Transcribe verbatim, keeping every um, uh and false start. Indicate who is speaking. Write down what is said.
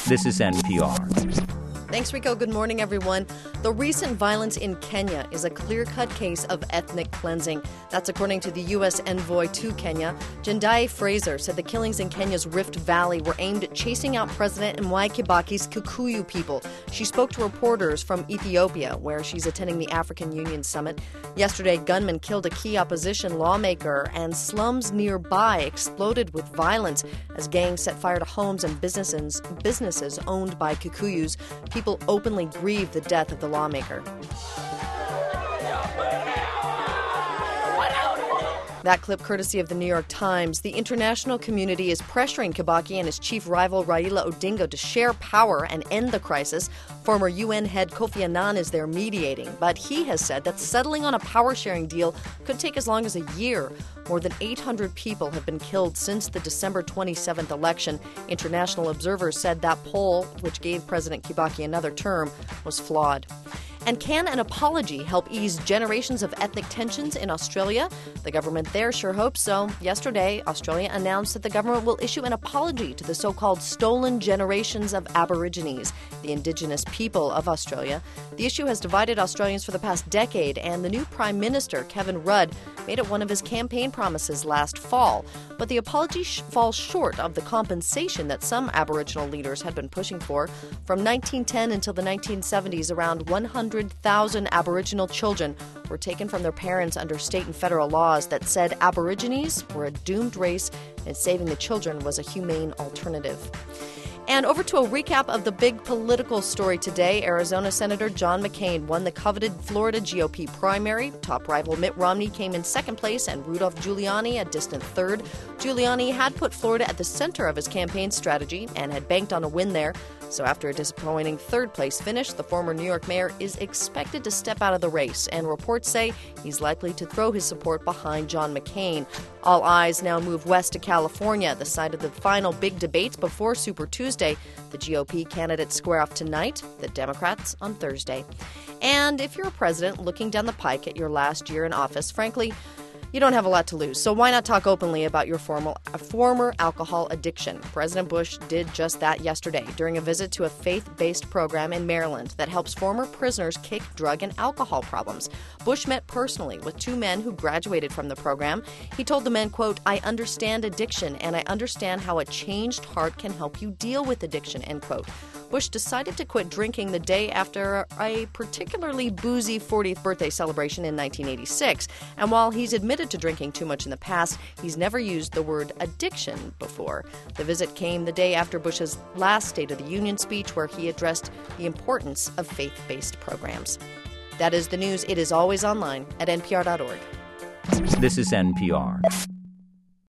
Speaker 1: This is N P R.
Speaker 2: Thanks, Rico. Good morning, everyone. The recent violence in Kenya is a clear-cut case of ethnic cleansing. That's according to the U S envoy to Kenya. Jendayi Fraser said the killings in Kenya's Rift Valley were aimed at chasing out President Mwai Kibaki's Kikuyu people. She spoke to reporters from Ethiopia, where she's attending the African Union Summit. Yesterday, gunmen killed a key opposition lawmaker, and slums nearby exploded with violence as gangs set fire to homes and businesses, businesses owned by Kikuyus. People openly grieve the death of the lawmaker. That clip courtesy of the New York Times. The international community is pressuring Kibaki and his chief rival Raila Odinga to share power and end the crisis. Former U N head Kofi Annan is there mediating, but he has said that settling on a power-sharing deal could take as long as a year. More than eight hundred people have been killed since the December twenty-seventh election. International observers said that poll, which gave President Kibaki another term, was flawed. And can an apology help ease generations of ethnic tensions in Australia? The government there sure hopes so. Yesterday, Australia announced that the government will issue an apology to the so-called stolen generations of Aborigines, the indigenous people of Australia. The issue has divided Australians for the past decade, and the new Prime Minister, Kevin Rudd, made it one of his campaign promises last fall. But the apology sh- falls short of the compensation that some Aboriginal leaders had been pushing for. From nineteen ten until the nineteen seventies, around one hundred thousand Aboriginal children were taken from their parents under state and federal laws that said Aborigines were a doomed race and saving the children was a humane alternative. And over to a recap of the big political story today. Arizona Senator John McCain won the coveted Florida G O P primary. Top rival Mitt Romney came in second place and Rudolph Giuliani a distant third. Giuliani had put Florida at the center of his campaign strategy and had banked on a win there. So after a disappointing third-place finish, the former New York mayor is expected to step out of the race, and reports say he's likely to throw his support behind John McCain. All eyes now move west to California, the site of the final big debates before Super Tuesday. The G O P candidates square off tonight, the Democrats on Thursday. And if you're a president looking down the pike at your last year in office, frankly, you don't have a lot to lose, so why not talk openly about your formal, former alcohol addiction? President Bush did just that yesterday during a visit to a faith-based program in Maryland that helps former prisoners kick drug and alcohol problems. Bush met personally with two men who graduated from the program. He told the men, quote, "I understand addiction, and I understand how a changed heart can help you deal with addiction," end quote. Bush decided to quit drinking the day after a particularly boozy fortieth birthday celebration in nineteen eighty-six. And while he's admitted to drinking too much in the past, he's never used the word addiction before. The visit came the day after Bush's last State of the Union speech, where he addressed the importance of faith-based programs. That is the news. It is always online at N P R dot org.
Speaker 1: This is N P R.